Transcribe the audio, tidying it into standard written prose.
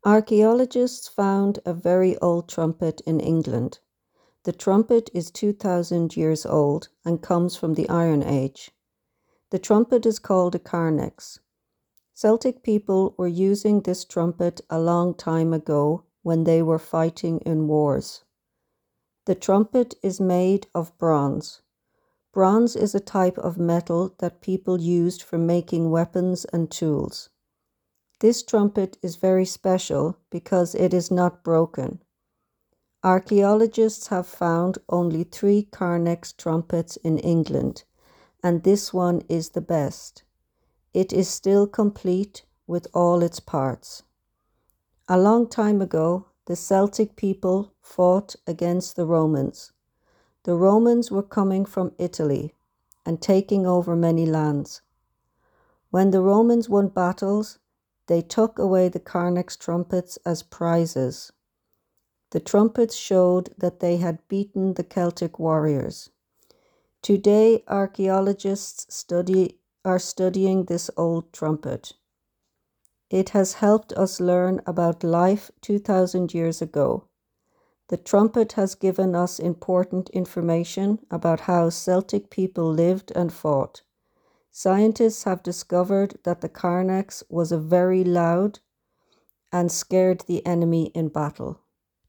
Archaeologists found a very old trumpet in England. The trumpet is 2,000 years old and comes from the Iron Age. The trumpet is called a carnex. Celtic people were using this trumpet a long time ago when they were fighting in wars. The trumpet is made of bronze. Bronze is a type of metal that people used for making weapons and tools. This trumpet is very special because it is not broken. Archaeologists have found only 3 carnex trumpets in England, and this one is the best. It is still complete with all its parts. A long time ago, the Celtic people fought against the Romans. The Romans were coming from Italy and taking over many lands. When the Romans won battles, they took away the carnex trumpets as prizes. The trumpets showed that they had beaten the Celtic warriors. Today, archaeologists are studying this old trumpet. It has helped us learn about life 2,000 years ago. The trumpet has given us important information about how Celtic people lived and fought. Scientists have discovered that the carnex was a very loud and scared the enemy in battle.